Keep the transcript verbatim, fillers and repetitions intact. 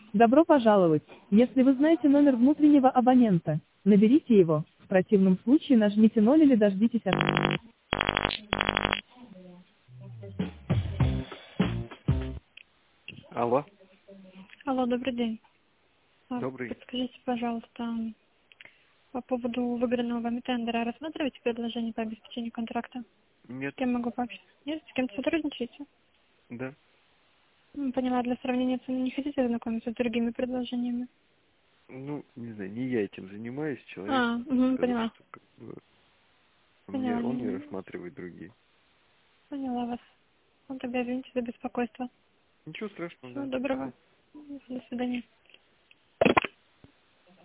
Добро пожаловать! Если вы знаете номер внутреннего абонента, наберите его, в противном случае нажмите ноль или дождитесь от... Алло, Алло, добрый день. А, добрый. Подскажите, пожалуйста, по поводу выигранного вами тендера, рассматриваете предложение по обеспечению контракта? Нет, С кем могу пообщаться? Нет, с кем-то сотрудничаете? да. М, Поняла, для сравнения цены не хотите ознакомиться с другими предложениями? Ну, не знаю, не я этим занимаюсь, человек А, угу, сказал, поняла. что как бы мне, Поняла, он не м, рассматривает другие. поняла вас. Ну, тогда извините за беспокойство. Ничего страшного, Всего да. доброго. До свидания.